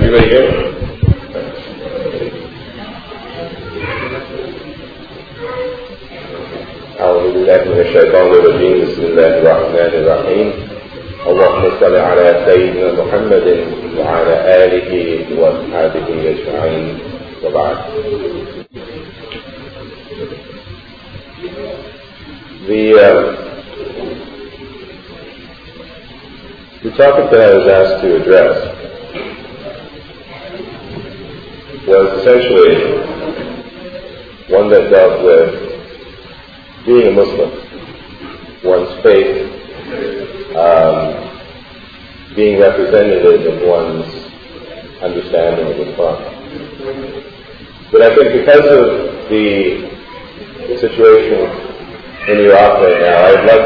everybody hear me? أعوذ بالله من الشيطان الرجيم بسم الله الرحمن الرحيم اللهم صل على سيدنا محمد وعلى آله وأصحابه أجمعين وبعد. The topic that I was asked to address was essentially one that dealt with being a Muslim, one's faith being representative of one's understanding of Islam. But I think because of the situation in Iraq right now,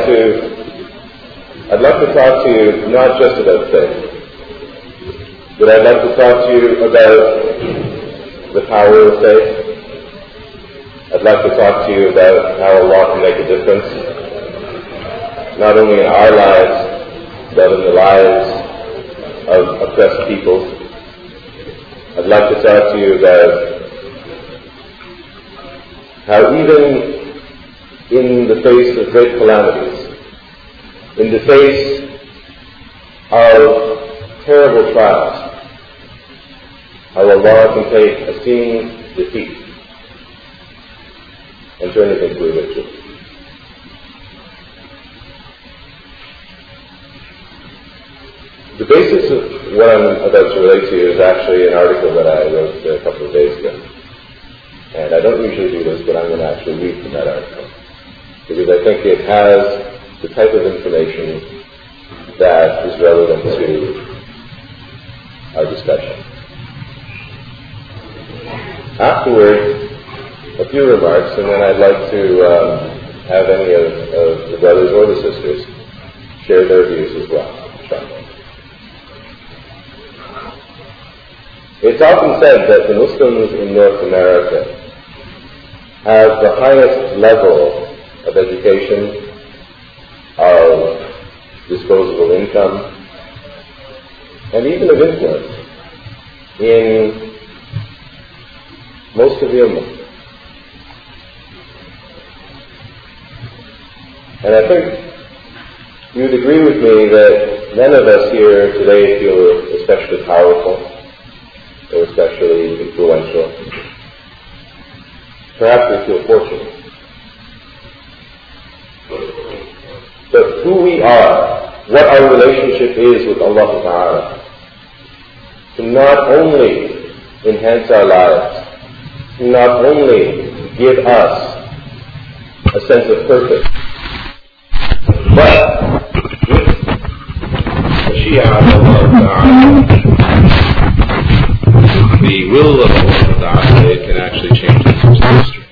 I'd like to talk to you not just about faith, but I'd like to talk to you about the power of faith. I'd like to talk to you about how Allah can make a difference, not only in our lives, but in the lives of oppressed people. I'd like to talk to you about how even in the face of great calamities, in the face of terrible trials, how Allah can take a seeming defeat and turn it into a victory. The basis of what I'm about to relate to you is actually an article that I wrote a couple of days ago. And I don't usually do this, but I'm going to actually read from that article, because I think it has the type of information that is relevant to our discussion. Afterward, a few remarks, and then I'd like to have any of the brothers or the sisters share their views as well. It's often said that the Muslims in North America have the highest level of education, of disposable income, and even of influence in most of the Ummah. And I think you would agree with me that none of us here today feel especially powerful or especially influential. Perhaps we feel fortunate. But who we are, what our relationship is with Allah Ta'ala, can not only enhance our lives, can not only give us a sense of purpose, but with the Shia of Allah Ta'ala, the will of Allah Ta'ala, it can actually change the course of history.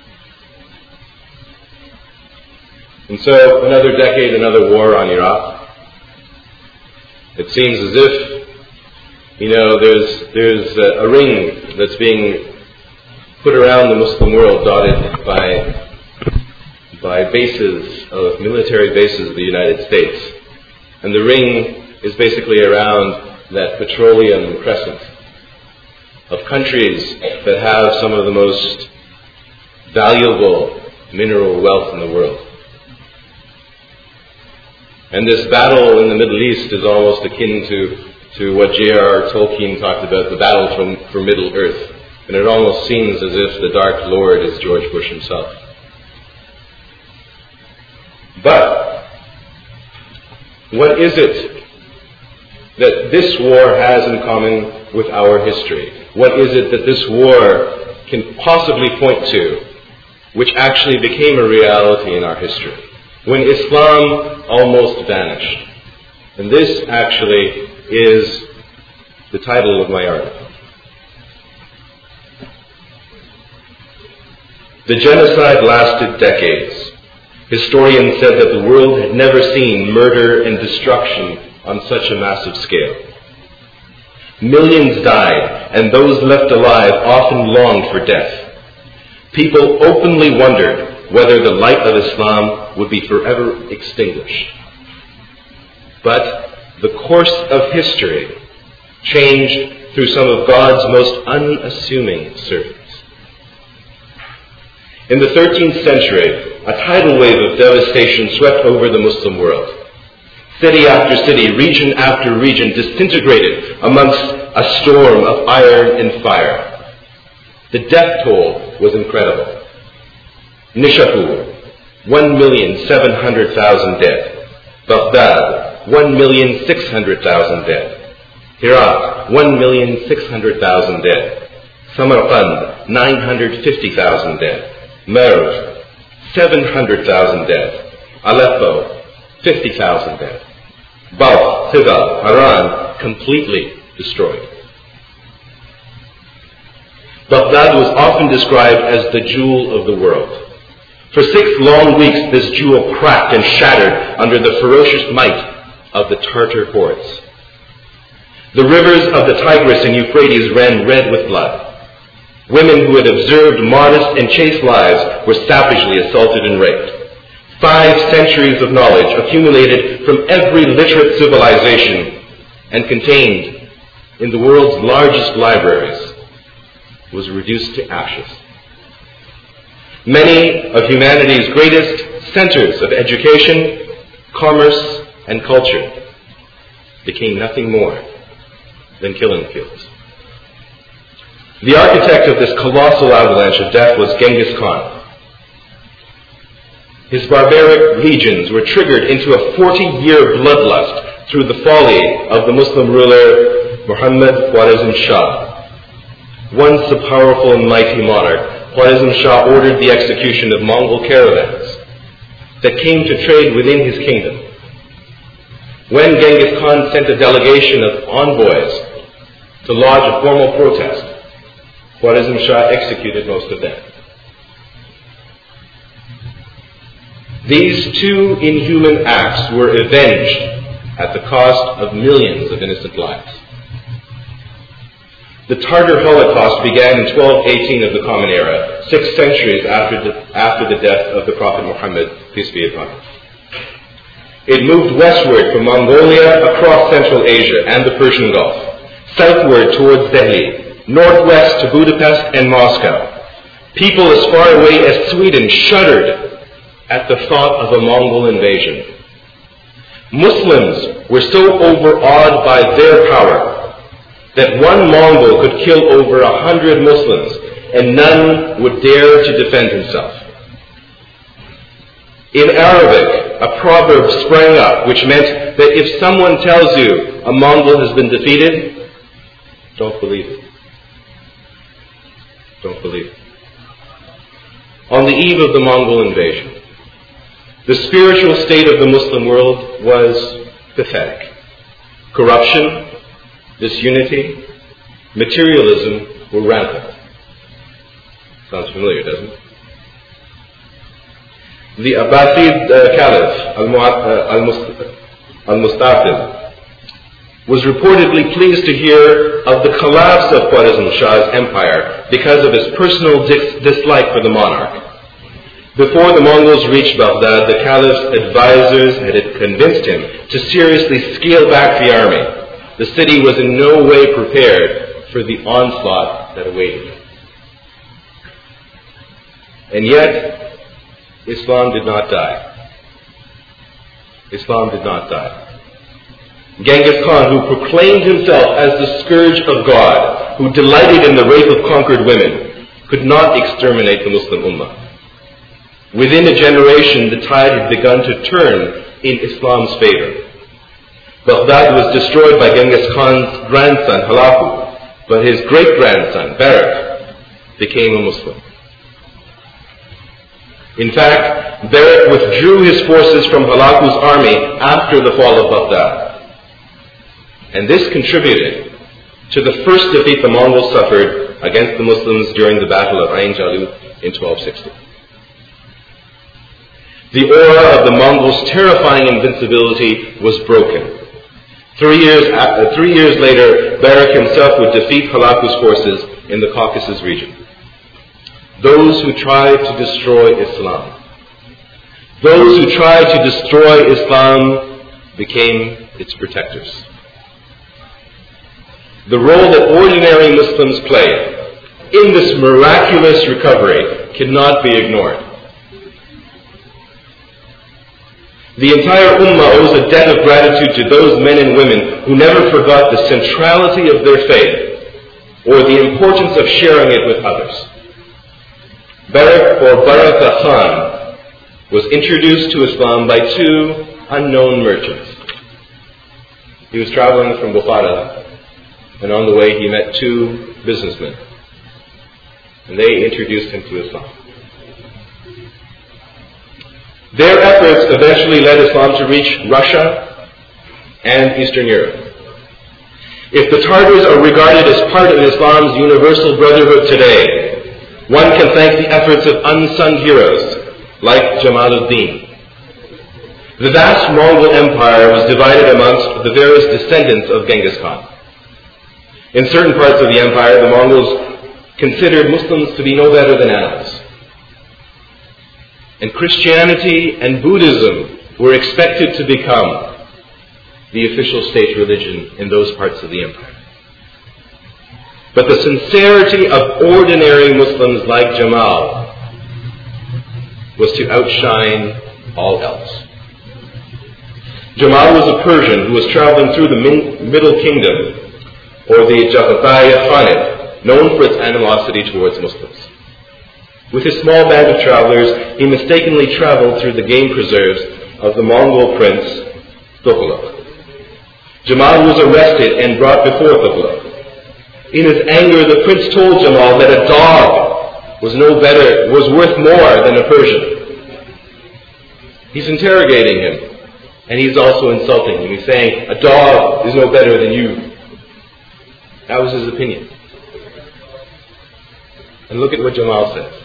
And so, another decade, another war on Iraq. It seems as if, there's a ring that's being put around the Muslim world, dotted by bases of military bases of the United States. And the ring is basically around that petroleum crescent of countries that have some of the most valuable mineral wealth in the world. And this battle in the Middle East is almost akin to what J.R.R. Tolkien talked about, the battle for Middle Earth. And it almost seems as if the Dark Lord is George Bush himself. But what is it that this war has in common with our history? What is it that this war can possibly point to, which actually became a reality in our history, when Islam almost vanished? And this actually is the title of my article. The genocide lasted decades. Historians said that the world had never seen murder and destruction on such a massive scale. Millions died, and those left alive often longed for death. People openly wondered whether the light of Islam would be forever extinguished. But the course of history changed through some of God's most unassuming servants. In the 13th century, a tidal wave of devastation swept over the Muslim world. City after city, region after region disintegrated amongst a storm of iron and fire. The death toll was incredible. Nishapur, 1,700,000 dead. Baghdad, 1,600,000 dead. Herat, 1,600,000 dead. Samarkand, 950,000 dead. Merv, 700,000 dead. Aleppo, 50,000 dead. Balkh, Khidal, Haran, completely destroyed. Baghdad was often described as the jewel of the world. For 6 long weeks, this jewel cracked and shattered under the ferocious might of the Tartar hordes. The rivers of the Tigris and Euphrates ran red with blood. Women who had observed modest and chaste lives were savagely assaulted and raped. 5 centuries of knowledge accumulated from every literate civilization and contained in the world's largest libraries was reduced to ashes. Many of humanity's greatest centers of education, commerce, and culture became nothing more than killing fields. The architect of this colossal avalanche of death was Genghis Khan. His barbaric legions were triggered into a 40-year bloodlust through the folly of the Muslim ruler Muhammad Khwarizm Shah. Once a powerful and mighty monarch, Khwarizm Shah ordered the execution of Mongol caravans that came to trade within his kingdom. When Genghis Khan sent a delegation of envoys to lodge a formal protest, Khwarizm Shah executed most of them. These 2 inhuman acts were avenged at the cost of millions of innocent lives. The Tartar Holocaust began in 1218 of the Common Era, 6 centuries after the death of the Prophet Muhammad, peace be upon him. It moved westward from Mongolia across Central Asia and the Persian Gulf, southward towards Delhi, northwest to Budapest and Moscow. People as far away as Sweden shuddered at the thought of a Mongol invasion. Muslims were so overawed by their power that one Mongol could kill over 100 Muslims and none would dare to defend himself. In Arabic, a proverb sprang up which meant that if someone tells you a Mongol has been defeated, don't believe it. Don't believe it. On the eve of the Mongol invasion, the spiritual state of the Muslim world was pathetic. Corruption, disunity, materialism were rampant. Sounds familiar, doesn't it? The Abbasid Caliph, Al-Mustafid, was reportedly pleased to hear of the collapse of Khwarizm Shah's empire because of his personal dislike for the monarch. Before the Mongols reached Baghdad, the Caliph's advisors had convinced him to seriously scale back the army. The city was in no way prepared for the onslaught that awaited him. And yet, Islam did not die. Islam did not die. Genghis Khan, who proclaimed himself as the scourge of God, who delighted in the rape of conquered women, could not exterminate the Muslim Ummah. Within a generation, the tide had begun to turn in Islam's favor. Baghdad was destroyed by Genghis Khan's grandson, Halaku, but his great-grandson, Barak, became a Muslim. In fact, Barak withdrew his forces from Halaku's army after the fall of Baghdad. And this contributed to the first defeat the Mongols suffered against the Muslims during the Battle of Ain Jalut in 1260. The aura of the Mongols' terrifying invincibility was broken. 3 years later, Barak himself would defeat Halaku's forces in the Caucasus region. Those who tried to destroy Islam. Those who tried to destroy Islam became its protectors. the role that ordinary Muslims play in this miraculous recovery cannot be ignored. The entire Ummah owes a debt of gratitude to those men and women who never forgot the centrality of their faith or the importance of sharing it with others. Barak or Baraka Khan was introduced to Islam by two unknown merchants. He was traveling from Bukhara, and on the way he met two businessmen, and they introduced him to Islam. Their efforts eventually led Islam to reach Russia and Eastern Europe. If the Tartars are regarded as part of Islam's universal brotherhood today, one can thank the efforts of unsung heroes like Jamaluddin. The vast Mongol Empire was divided amongst the various descendants of Genghis Khan. In certain parts of the empire, the Mongols considered Muslims to be no better than animals. And Christianity and Buddhism were expected to become the official state religion in those parts of the empire. But the sincerity of ordinary Muslims like Jamal was to outshine all else. Jamal was a Persian who was traveling through the Middle Kingdom, or the Jaghataya Khanate, known for its animosity towards Muslims. With his small band of travelers, he mistakenly traveled through the game preserves of the Mongol prince, Tughlaq. Jamal was arrested and brought before Tughlaq. In his anger, the prince told Jamal that a dog was worth more than a Persian. He's interrogating him, and he's also insulting him. He's saying, a dog is no better than you. That was his opinion. And look at what Jamal says.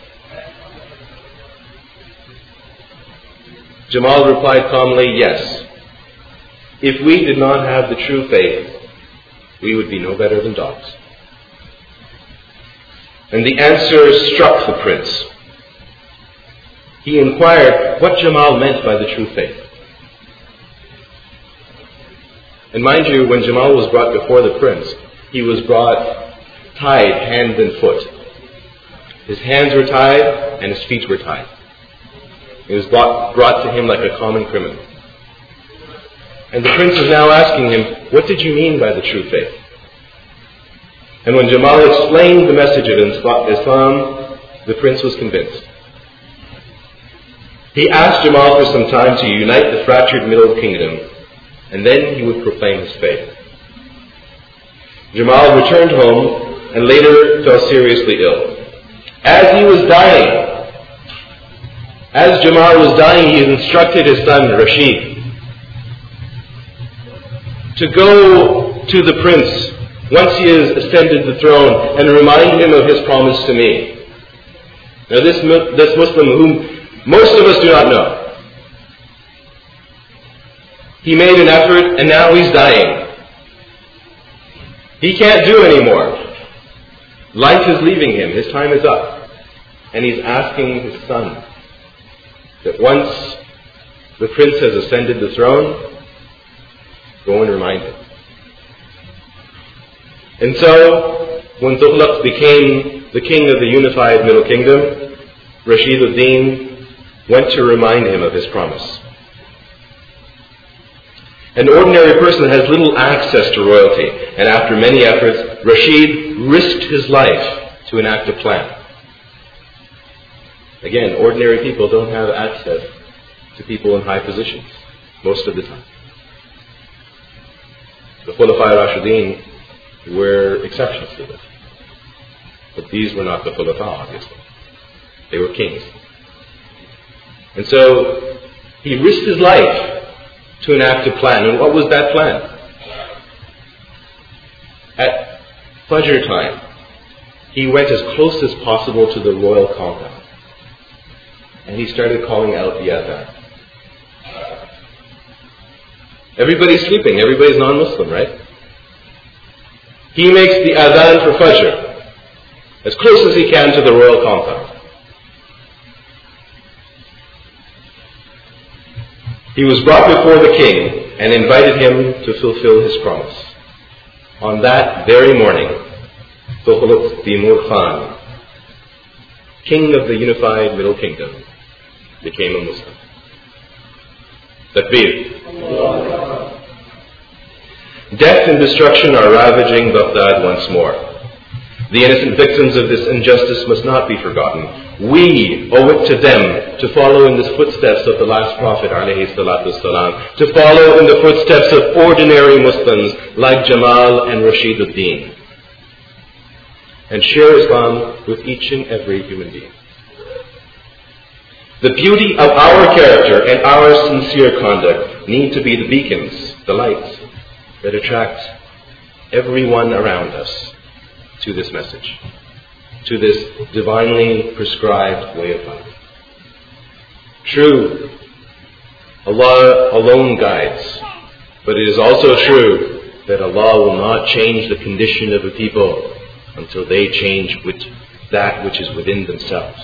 Jamal replied calmly, yes. If we did not have the true faith, we would be no better than dogs. And the answer struck the prince. He inquired what Jamal meant by the true faith. And mind you, when Jamal was brought before the prince, he was brought tied hand and foot. His hands were tied and his feet were tied. He was brought to him like a common criminal. And the prince is now asking him, what did you mean by the true faith? And when Jamal explained the message of Islam, the prince was convinced. He asked Jamal for some time to unite the fractured Middle Kingdom, and then he would proclaim his faith. Jamal returned home and later fell seriously ill. As Jamal was dying, he instructed his son Rashid to go to the prince once he has ascended the throne and remind him of his promise to me. Now this Muslim whom most of us do not know, he made an effort and now he's dying. He can't do anymore. Life is leaving him. His time is up. And he's asking his son that once the prince has ascended the throne, go and remind him. And so, when Tughlaq became the king of the unified Middle Kingdom, Rashid ad-Din went to remind him of his promise. An ordinary person has little access to royalty, and after many efforts, Rashid risked his life to enact a plan. Again, ordinary people don't have access to people in high positions, most of the time. The Khulafa Rashidin were exceptions to this. But these were not the Khulafa, obviously. They were kings. And so, he risked his life to enact a plan. And what was that plan? At Fajr time, he went as close as possible to the royal compound. And he started calling out the adhan. Everybody's sleeping. Everybody's non-Muslim, right? He makes the adhan for Fajr as close as he can to the royal compound. He was brought before the king and invited him to fulfill his promise. On that very morning, Tughlaq Timur Khan, king of the unified Middle Kingdom, became a Muslim. Takbir. Death and destruction are ravaging Baghdad once more. The innocent victims of this injustice must not be forgotten. We owe it to them to follow in the footsteps of the last Prophet ﷺ, to follow in the footsteps of ordinary Muslims like Jamal and Rashiduddin, and share Islam with each and every human being. The beauty of our character and our sincere conduct need to be the beacons, the lights, that attract everyone around us to this message, to this divinely prescribed way of life. True, Allah alone guides, but it is also true that Allah will not change the condition of a people until they change with that which is within themselves.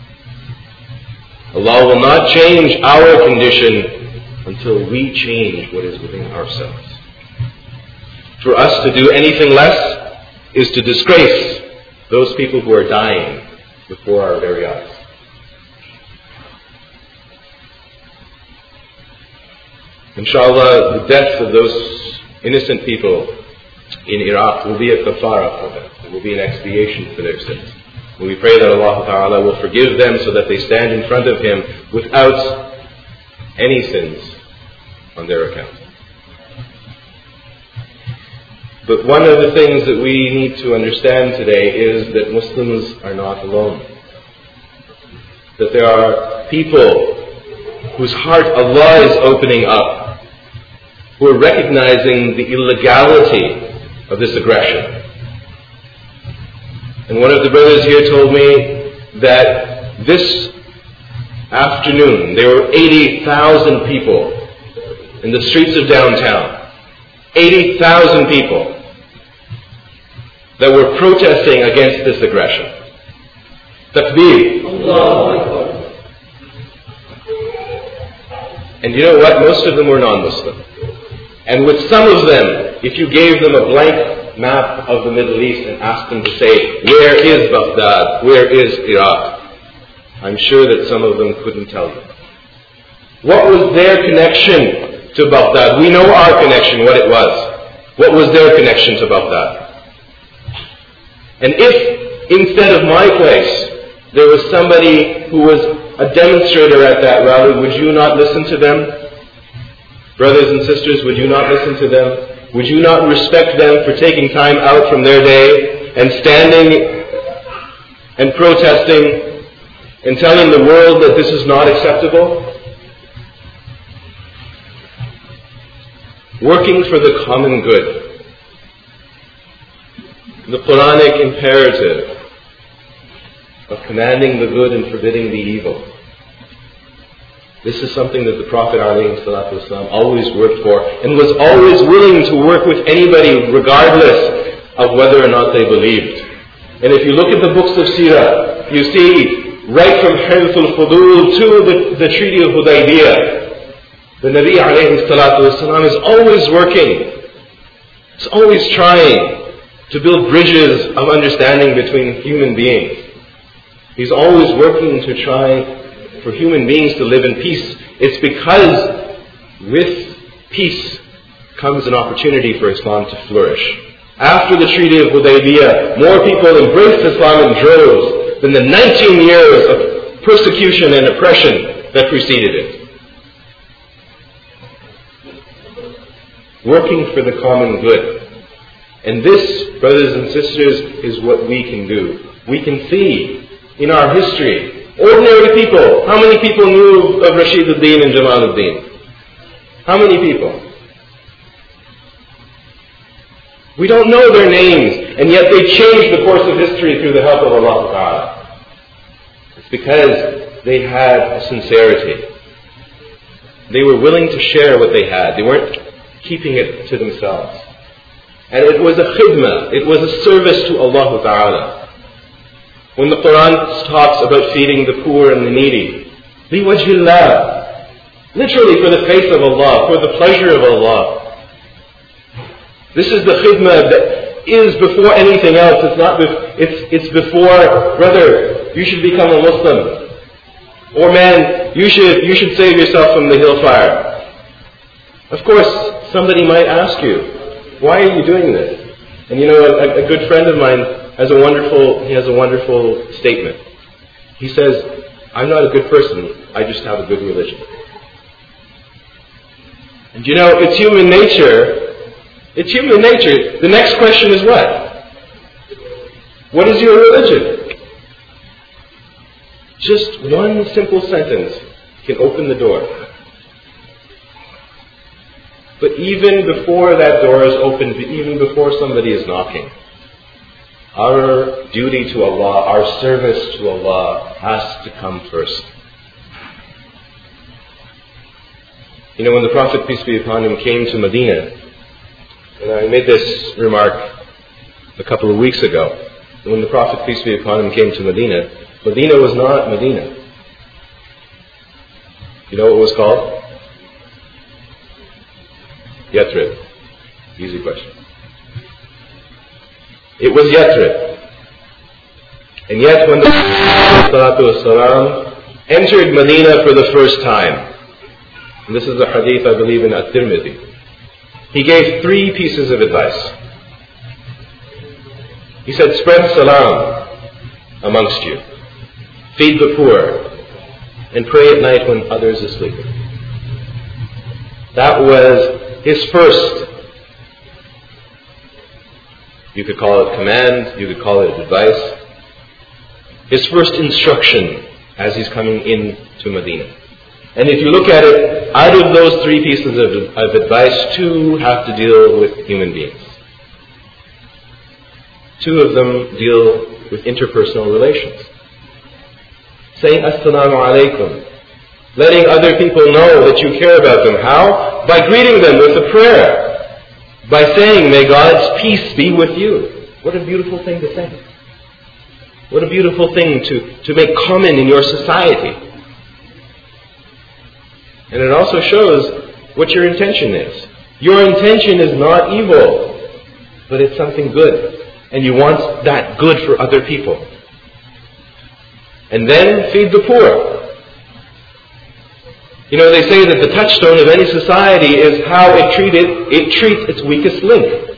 Allah will not change our condition until we change what is within ourselves. For us to do anything less is to disgrace those people who are dying before our very eyes. Inshallah, the deaths of those innocent people in Iraq will be a kafara for them. It will be an expiation for their sins. And we pray that Allah Ta'ala will forgive them so that they stand in front of Him without any sins on their account. But one of the things that we need to understand today is that Muslims are not alone. That there are people whose heart Allah is opening up, who are recognizing the illegality of this aggression. And one of the brothers here told me that this afternoon there were 80,000 people in the streets of downtown. 80,000 people that were protesting against this aggression. Takbir. And you know what? Most of them were non-Muslim. And with some of them, if you gave them a blank map of the Middle East and asked them to say, where is Baghdad? Where is Iraq? I'm sure that some of them couldn't tell you. What was their connection to Baghdad? We know our connection, what it was. What was their connection to Baghdad? And if, instead of my place, there was somebody who was a demonstrator at that rally, would you not listen to them? Brothers and sisters, would you not listen to them? Would you not respect them for taking time out from their day and standing and protesting and telling the world that this is not acceptable? Working for the common good. The Quranic imperative of commanding the good and forbidding the evil. This is something that the Prophet ﷺ always worked for and was always willing to work with anybody regardless of whether or not they believed. And if you look at the books of Sirah, you see right from Hilf al-Fudul to the Treaty of Hudaybiyah, the Nabi ﷺ is always working. He's always trying to build bridges of understanding between human beings. He's always working to try for human beings to live in peace. It's because with peace comes an opportunity for Islam to flourish. After the Treaty of Hudaybiyah, more people embraced Islam in droves than the 19 years of persecution and oppression that preceded it. Working for the common good. And this, brothers and sisters, is what we can do. We can see in our history, ordinary people. How many people knew of Rashiduddin and Jamaluddin? How many people? We don't know their names, and yet they changed the course of history through the help of Allah Ta'ala. It's because they had a sincerity. They were willing to share what they had. They weren't keeping it to themselves. And it was a khidmah. It was a service to Allah Ta'ala. When the Quran talks about feeding the poor and the needy, liwajhillah, literally for the face of Allah, for the pleasure of Allah. This is the khidmah that is before anything else. It's not. It's before, brother, you should become a Muslim, or man, you should save yourself from the hellfire. Of course, somebody might ask you, why are you doing this? And you know, a good friend of mine has a wonderful statement. He says, I'm not a good person, I just have a good religion. And you know, it's human nature. It's human nature. The next question is what? What is your religion? Just one simple sentence can open the door. But even before that door is opened, even before somebody is knocking, our duty to Allah, our service to Allah has to come first. You know, when the Prophet, peace be upon him, came to Medina, and I made this remark a couple of weeks ago, when the Prophet, peace be upon him, came to Medina, Medina was not Medina. You know what it was called? Yathrib. Easy question. It was Yathrib. And yet when the Prophet entered Medina for the first time, and this is a hadith I believe in At-Tirmidhi, he gave 3 pieces of advice. He said, spread salam amongst you, feed the poor, and pray at night when others are sleeping. That was his first, you could call it command, you could call it advice, his first instruction as he's coming into Medina. And if you look at it, out of those 3 pieces of advice, 2 have to deal with human beings. 2 of them deal with interpersonal relations. Saying Assalamu alaikum, letting other people know that you care about them. How? By greeting them with a prayer. By saying, may God's peace be with you. What a beautiful thing to say. What a beautiful thing to make common in your society. And it also shows what your intention is. Your intention is not evil, but it's something good. And you want that good for other people. And then feed the poor. You know, they say that the touchstone of any society is how it treats its weakest link.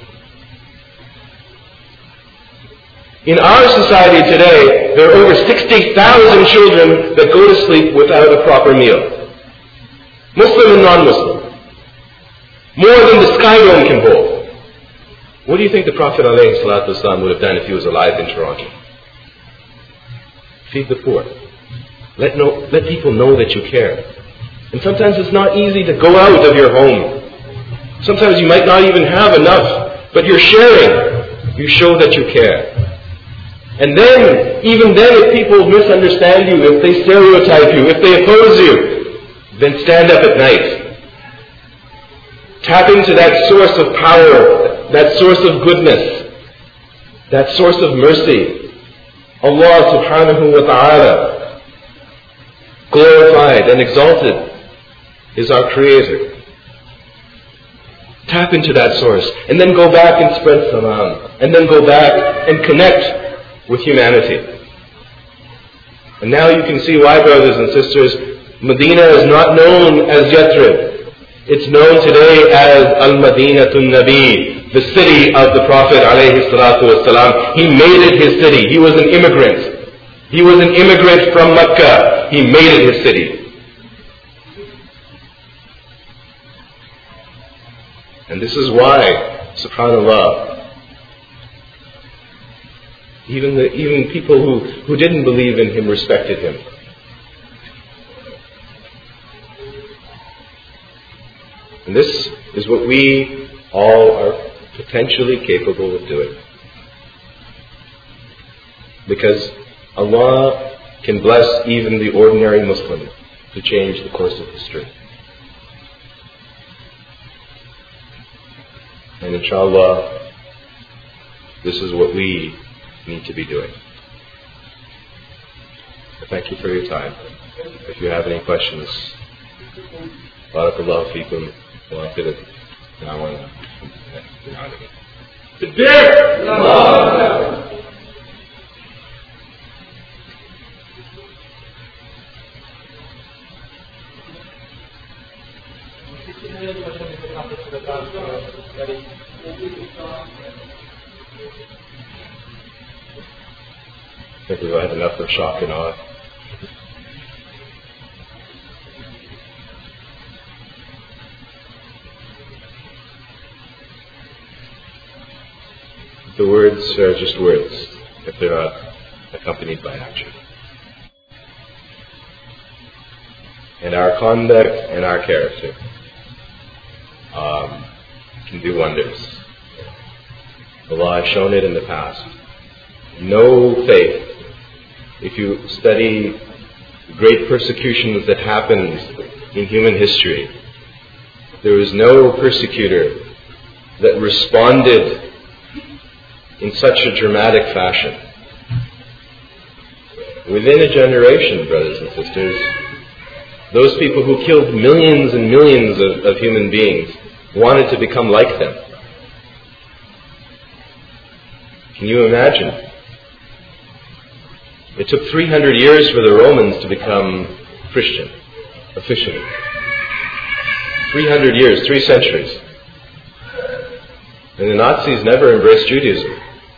In our society today, there are over 60,000 children that go to sleep without a proper meal. Muslim and non-Muslim. More than the sky dome can hold. What do you think the Prophet ﷺ would have done if he was alive in Toronto? Feed the poor. Let people know that you care. And sometimes it's not easy to go out of your home. Sometimes you might not even have enough, but you're sharing. You show that you care. And then, even then, if people misunderstand you, if they stereotype you, if they oppose you, then stand up at night. Tap into that source of power, that source of goodness, that source of mercy. Allah subhanahu wa ta'ala, glorified and exalted, is our Creator. Tap into that source, and then go back and spread salam, and then go back and connect with humanity. And now you can see why, brothers and sisters, Medina is not known as Yathrib. It's known today as Al-Madinatul Nabi, the city of the Prophet alayhi salatu wasalam. He made it his city. He was an immigrant. He was an immigrant from Mecca. He made it his city. And this is why, subhanAllah, even people who didn't believe in him respected him. And this is what we all are potentially capable of doing. Because Allah can bless even the ordinary Muslim to change the course of history. And inshallah, this is what we need to be doing. Thank you for your time. If you have any questions, barakallahu feekum wa akhir da'wana. I think we've had enough of shock and awe. The words are just words if they're not accompanied by action. And our conduct and our character can do wonders. Allah has shown it in the past. No faith. If you study the great persecutions that happened in human history, there was no persecutor that responded in such a dramatic fashion. Within a generation, brothers and sisters, those people who killed millions and millions of human beings wanted to become like them. Can you imagine? It took 300 years for the Romans to become Christian, officially. 300 years, 3 centuries. And the Nazis never embraced Judaism.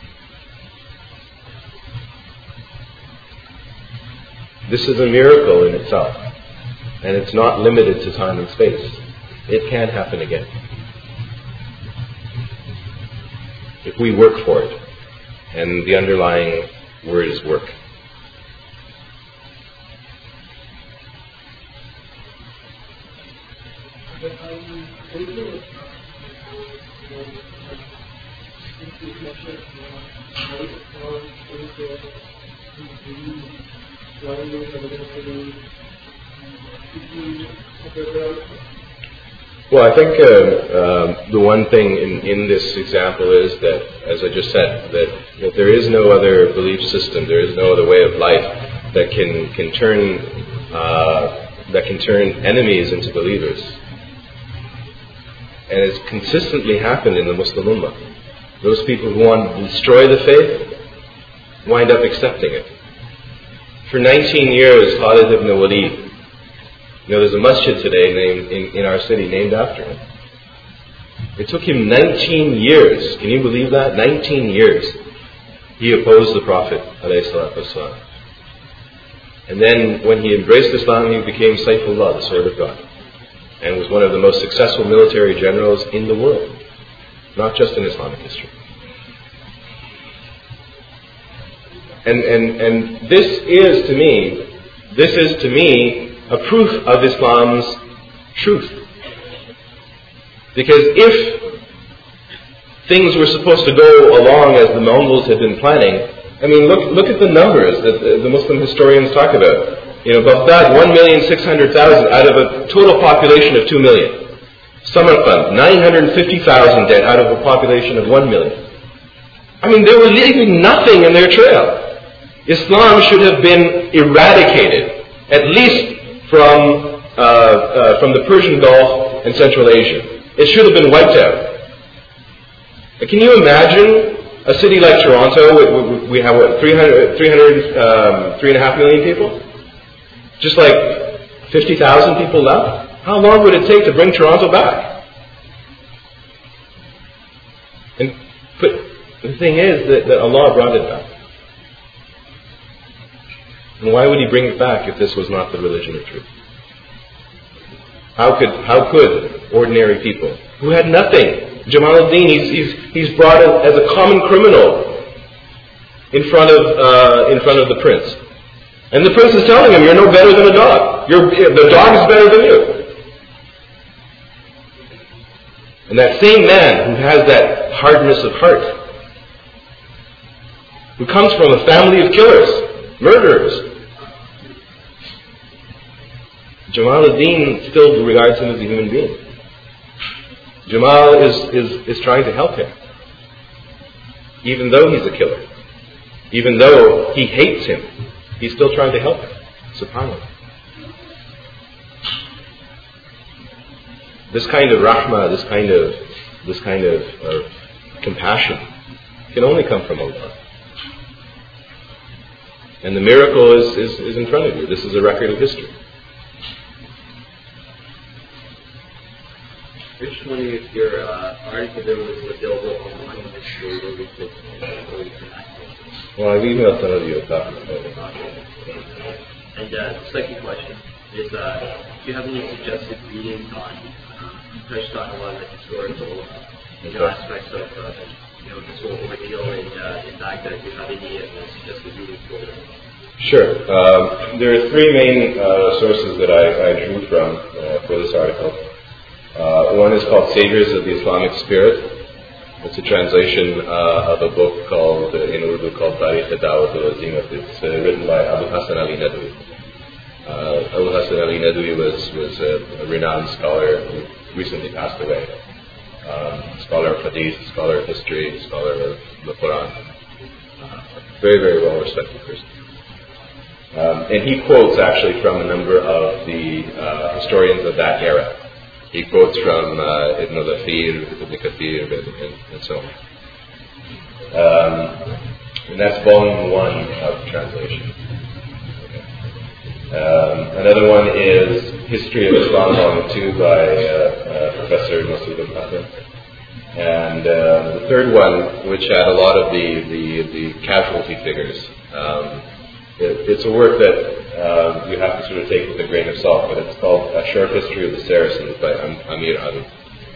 This is a miracle in itself. And it's not limited to time and space. It can happen again. If we work for it. And the underlying word is work. Well, I think the one thing in this example is that, as I just said, that there is no other belief system, there is no other way of life that can turn enemies into believers. And it's consistently happened in the Muslim Ummah. Those people who want to destroy the faith wind up accepting it. For 19 years, Khalid ibn Walid, there's a masjid today named in our city named after him. It took him 19 years. Can you believe that? 19 years. He opposed the Prophet ﷺ. And then when he embraced Islam, he became Saifullah, the sword of God. And was one of the most successful military generals in the world. Not just in Islamic history. And this is to me a proof of Islam's truth. Because if things were supposed to go along as the Mongols had been planning, I mean, look at the numbers that the Muslim historians talk about. Baghdad, 1,600,000 out of a total population of 2 million. Samarkand, 950,000 dead out of a population of 1 million. I mean, they were leaving nothing in their trail. Islam should have been eradicated, at least from the Persian Gulf and Central Asia. It should have been wiped out. Can you imagine a city like Toronto? We have 3.5 million people? Just like 50,000 people left? How long would it take to bring Toronto back? But the thing is that Allah brought it back. And why would He bring it back if this was not the religion of truth? How could ordinary people who had nothing, Jamal ad-Din, he's brought as a common criminal in front of the prince. And the prince is telling him, you're no better than a dog. The dog is better than you. And that same man who has that hardness of heart, who comes from a family of killers, murderers, Jamal ad-Din still regards him as a human being. Jamal is trying to help him. Even though he's a killer. Even though he hates him. He's still trying to help him. SubhanAllah. This kind of rahmah, this kind of compassion can only come from Allah. And the miracle is in front of you. This is a record of history. I'm just wondering if your article there was available online in this show where we could access. Well, I've emailed some of you a copy of it. And the second question is, do you have any suggested readings on, you touched on a lot of the historical aspects of this whole ordeal in Baghdad. Do you have any suggested readings for them? Sure. There are three main sources that I drew from for this article. One is called Saviors of the Islamic Spirit. It's a translation of a book called, in Urdu, called Tarikh Dawat al-Azimat. It's written by Abu Hassan Ali Nadwi. Abu Hassan Ali Nadwi was a renowned scholar who recently passed away. Scholar of Hadith, scholar of history, scholar of the Quran. Very, very well respected person. And he quotes actually from a number of the historians of that era. He quotes from Ibn al-Athir, Ibn Kathir, and so on. And that's volume 1 of translation. Another one is History of Islam, volume 2 by Professor Masood al-Fatah. And the third one, which had a lot of the casualty figures. It's a work that you have to sort of take with a grain of salt, but it's called A Short History of the Saracens by Amir Ali.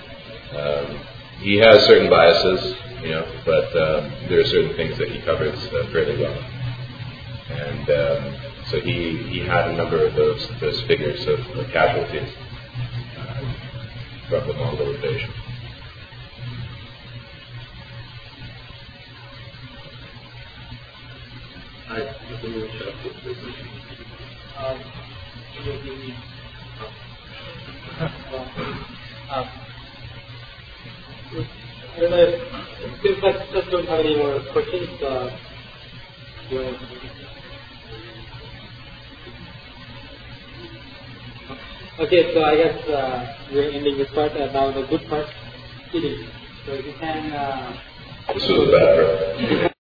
He has certain biases, but there are certain things that he covers fairly well. And so he had a number of those figures of casualties from the Mongol invasion. I don't know if you just don't have any more questions. Okay, so I guess we're ending this part. Now the good part, eating. So if you can. This was the bad part.